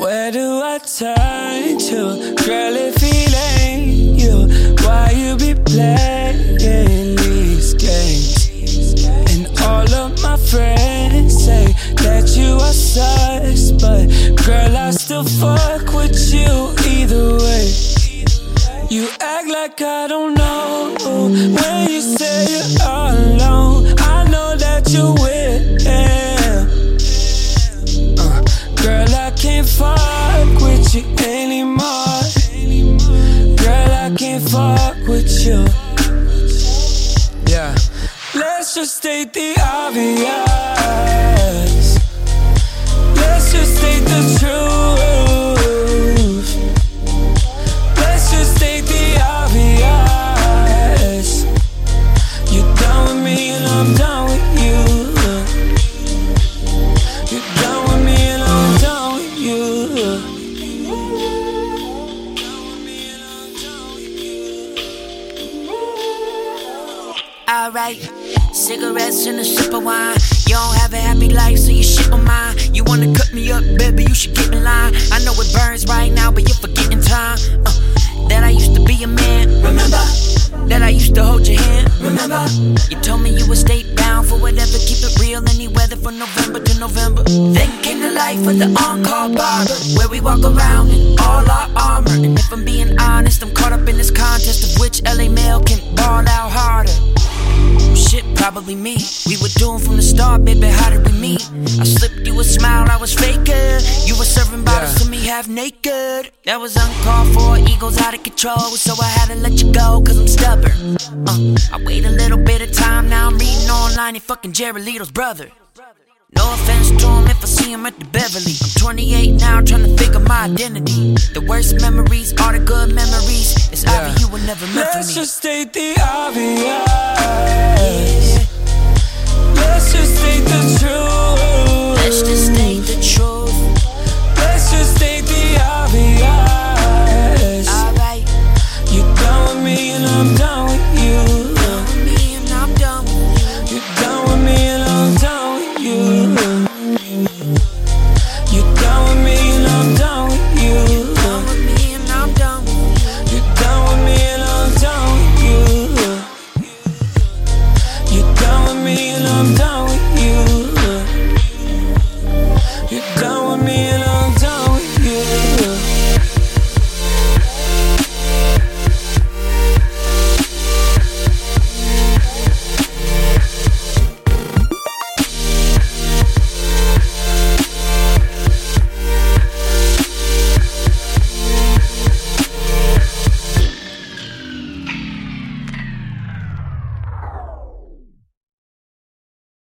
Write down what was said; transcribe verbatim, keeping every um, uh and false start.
Where do I turn to? Girl, if it ain't you, why you be playing these games? And all of my friends say that you are sus, but girl, I still fuck with you either way. You act like I don't know when you say you're all alone. I know that you're with him. uh, Girl, I can't fuck with you anymore. Girl, I can't fuck with you. Yeah. Let's just state the obvious. Let's just state the truth. Let's just state the obvious. You're done with me and I'm done with you. You're done with me and I'm done with you. Alright, cigarettes and a sip of wine. You don't have a happy life, so you shit on mine. You wanna cut me up, baby, you should get in line. I know it burns right now, but you're forgetting time. uh, That I used to be a man, remember? That I used to hold your hand, remember? You told me you would stay down for whatever, keep it real, any weather from November to November. Then came the life of the on-call barber, where we walk around in all our armor. And if I'm being honest, I'm caught up in this contest of which L A male can ball out harder. Shit, probably me. We were doomed from the start, baby, how did we meet? I slipped you a smile, I was faker. You were serving bottles yeah. to me half naked. That was uncalled for, ego's out of control. So I had to let you go, cause I'm stubborn. uh, I wait a little bit of time, now I'm reading online, he fucking Jared Leto's brother. No offense to him if I see him at the Beverly. I'm twenty-eight now, trying to figure my identity. The worst memories are the good memories. It's yeah. obvious you were never meant for me. Let's just state the obvious. Yeah. Let's just state the truth.